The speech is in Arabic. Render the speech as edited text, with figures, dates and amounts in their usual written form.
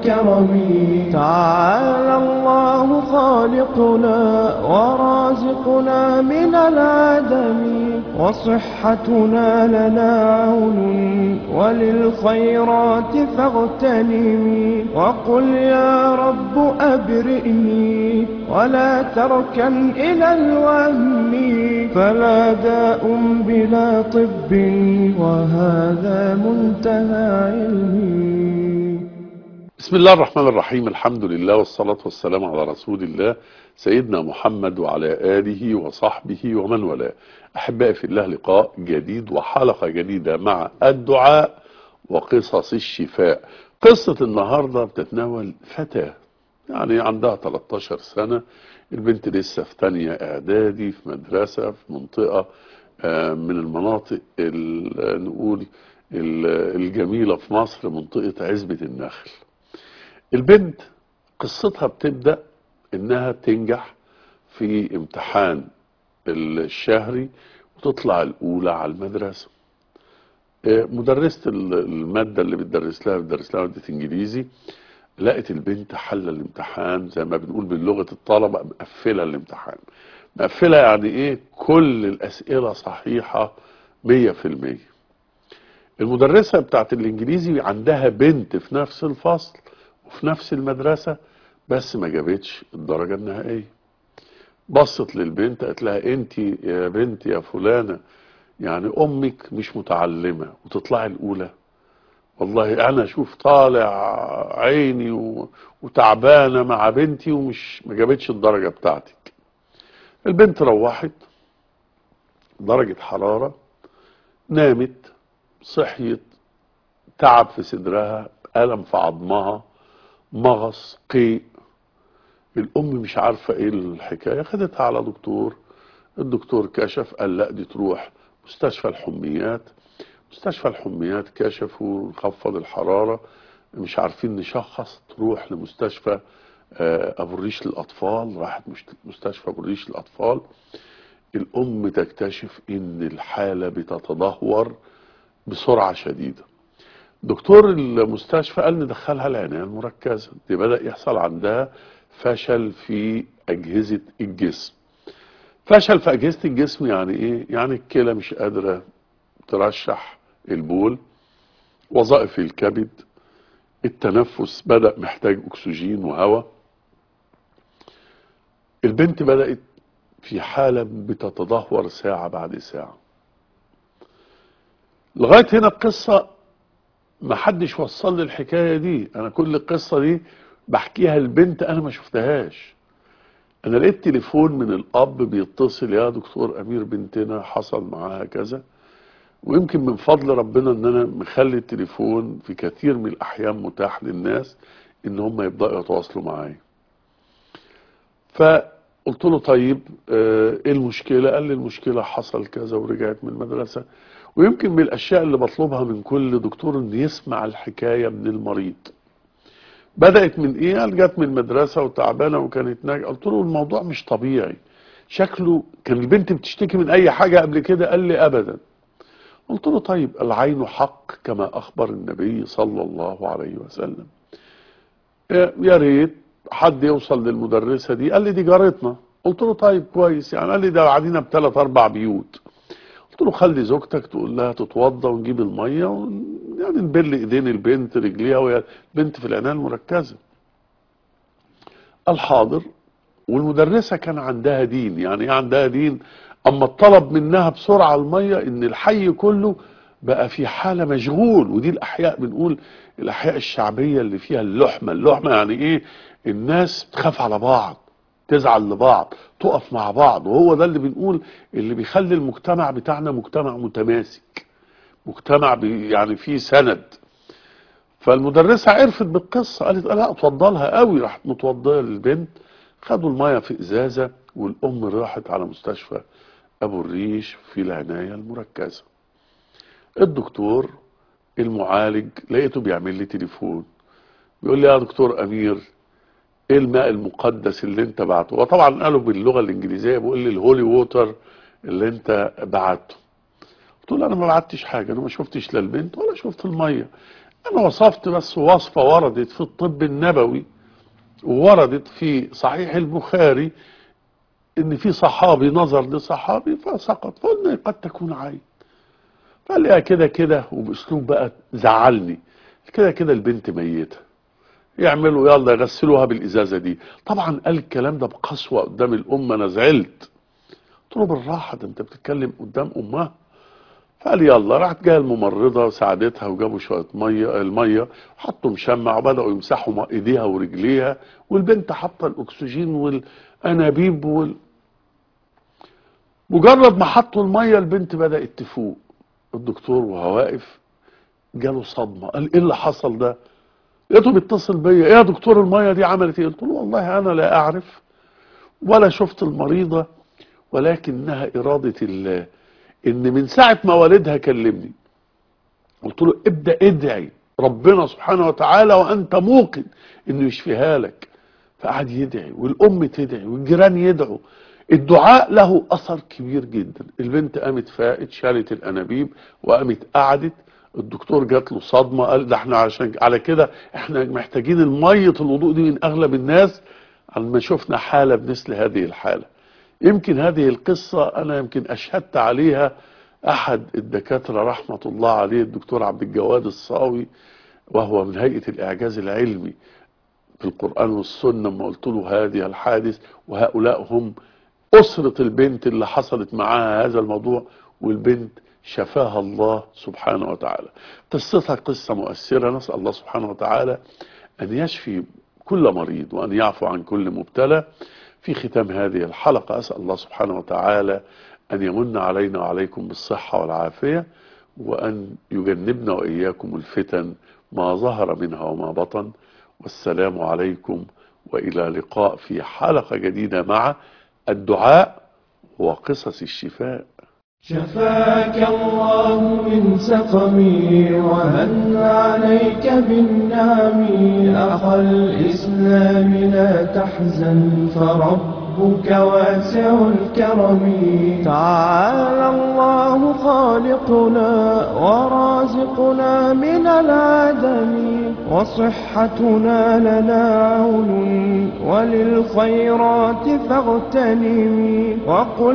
الكرم. تعالى الله خالقنا ورازقنا من العدم، وصحتنا لنا عون وللخيرات فاغتنمي. وقل يا رب أبرئني ولا تركن إلى الوهم، فلا داء بلا طب وهذا منتهى علمي. بسم الله الرحمن الرحيم. الحمد لله والصلاة والسلام على رسول الله سيدنا محمد وعلى آله وصحبه ومن والاه. أحبائي في الله، لقاء جديد وحلقة جديدة مع الدعاء وقصص الشفاء. قصة النهاردة بتتناول فتاة يعني عندها 13 سنة. البنت لسه في تانية إعدادي في مدرسة في منطقة من المناطق نقول الجميلة في مصر، منطقة عزبة النخل. البنت قصتها بتبدأ انها تنجح في امتحان الشهري وتطلع الاولى على المدرسة. مدرسة المادة اللي بتدرس لها مادة انجليزي، لقت البنت حل الامتحان زي ما بنقول باللغة الطلبة مقفلة الامتحان. مقفلة يعني ايه؟ كل الاسئلة صحيحة 100%. المدرسة بتاعت الانجليزي عندها بنت في نفس الفصل وفي نفس المدرسة بس ما جابتش الدرجة النهائية. بصت للبنت قالت لها: انت يا بنت يا فلانة، يعني امك مش متعلمة وتطلعي الاولى؟ والله انا شوف طالع عيني وتعبانة مع بنتي ومش ما جابتش الدرجة بتاعتك. البنت روحت درجة حرارة، نامت، صحيت، تعب في صدرها، ألم في عظمها، مغص، قيء. الام مش عارفة ايه الحكاية، خدتها على دكتور. الدكتور كشف قال لا دي تروح مستشفى الحميات. مستشفى الحميات كشفوا، خفض الحرارة، مش عارفين نشخص، تروح لمستشفى ابو الريش للاطفال. راحت مستشفى ابو الريش للاطفال. الام تكتشف ان الحالة بتتدهور بسرعة شديدة. دكتور المستشفى قال ندخلها العناية المركزة. دي بدأ يحصل عندها فشل في أجهزة الجسم. فشل في أجهزة الجسم يعني إيه؟ يعني الكلى مش قادرة ترشح البول، وظائف الكبد، التنفس بدأ محتاج أكسجين وهواء. البنت بدأت في حالة بتتدهور ساعة بعد ساعة. لغاية هنا القصة ما حدش وصل لي الحكاية دي. أنا كل القصة دي بحكيها البنت، أنا ما شفتهاش. انا لقيت تليفون من الاب بيتصل: يا دكتور امير بنتنا حصل معاها كذا. ويمكن من فضل ربنا ان انا مخلي التليفون في كثير من الاحيان متاح للناس ان هم يبداوا يتواصلوا معايا. فقلت له طيب ايه المشكله؟ قال لي المشكله حصل كذا ورجعت من المدرسه. ويمكن من الاشياء اللي بطلبها من كل دكتور ان يسمع الحكايه من المريض. بدأت من ايه؟ قال جت من المدرسة وتعبانة وكانت ناجحة. قلت له الموضوع مش طبيعي، شكله كان البنت بتشتكي من اي حاجة قبل كده؟ قال لي ابدا. قلت له طيب العين حق كما اخبر النبي صلى الله عليه وسلم. يا ريت حد يوصل للمدرسة دي. قال لي دي جارتنا. قلت له طيب كويس، يعني قال لي ده قاعدين بثلاث اربع بيوت. قلت له خلي زوجتك تقول لها تتوضى ونجيب المية يعني نبل ايدين البنت رجليها وهي البنت في العناية المركزة. الحاضر. والمدرسة كان عندها دين. يعني ايه عندها دين؟ اما الطلب منها بسرعة المية ان الحي كله بقى في حالة مشغول. ودي الاحياء بنقول الاحياء الشعبية اللي فيها اللحمة يعني ايه؟ الناس تخاف على بعض، تزعل لبعض، تقف مع بعض. وهو ده اللي بنقول اللي بيخلي المجتمع بتاعنا مجتمع متماسك، مجتمع يعني فيه سند. فالمدرسة عرفت بالقصة، قالت لا اتوضلها قوي. راحت متوضية للبنت، خدوا المية في ازازة، والام راحت على مستشفى ابو الريش في العناية المركزة. الدكتور المعالج لقيته بيعمل لي تليفون، بيقول لي يا دكتور امير ايه الماء المقدس اللي انت بعته؟ وطبعا قالوا باللغة الانجليزية، بيقول لي الهولي ووتر اللي انت بعته. قلت له انا ما بعتش حاجة، انا ما شفتش لا البنت ولا شفت المية. أنا وصفت بس وصفة وردت في الطب النبوي ووردت في صحيح البخاري، إن في صحابي نظر لصحابي فسقط، فقلنا قد تكون عين. فقال لي كده كده، وبأسلوب بقى زعلني، كده كده البنت ميتة، يعملوا يلا يغسلوها بالإزازة دي. طبعا قال الكلام ده بقسوة قدام الأمة، أنا زعلت. قلت له بالراحة، ده أنت بتتكلم قدام أمها. فقال يلا، راحت جايه الممرضة وساعدتها وجابوا شوية المية وحطوا مشمع وبدأوا يمسحوا ايديها ورجليها، والبنت حاطة الأكسجين والأنابيب مجرد ما حطوا المية البنت بدأت تفوق. الدكتور وهو واقف جاله صدمة، قال ايه اللي حصل ده؟ لقيته بيتصل بيا، ايه يا دكتور المية دي عملت ايه؟ قلت له والله انا لا اعرف ولا شفت المريضة، ولكنها إرادة الله، ان من ساعة ما والدها كلمني قلت له ابدأ ادعي ربنا سبحانه وتعالى وانت موقن انه يشفيها لك. فقعد يدعي والام تدعي والجيران يدعوا. الدعاء له اثر كبير جدا. البنت قامت فاقت، شالت الانابيب وقامت قعدت. الدكتور جات له صدمه، قال ده احنا عشان على كده احنا محتاجين الميه الوضوء دي من اغلب الناس، لما شفنا حاله بمثل هذه الحاله. يمكن هذه القصه انا يمكن اشهدت عليها احد الدكاتره رحمه الله عليه، الدكتور عبد الجواد الصاوي، وهو من هيئه الاعجاز العلمي في القرآن والسنة، لما قلت له هذه الحادث، وهؤلاء هم أسرة البنت اللي حصلت معاها هذا الموضوع، والبنت شفاها الله سبحانه وتعالى. قصتها قصة مؤثرة، نسأل الله سبحانه وتعالى أن يشفي كل مريض وأن يعفو عن كل مبتلى. في ختام هذه الحلقة أسأل الله سبحانه وتعالى أن يمن علينا وعليكم بالصحة والعافية، وأن يجنبنا وإياكم الفتن ما ظهر منها وما بطن. والسلام عليكم، وإلى لقاء في حلقة جديدة مع الدعاء وقصص الشفاء. شفاك الله من سقمي ومن عليك بالنعم. أخ الإسلام لا تحزن فربك واسع الكرم. تعالى الله خالقنا ورازقنا من العدم، وصحتنا لنا عون وللخيرات فاغتنم. وقل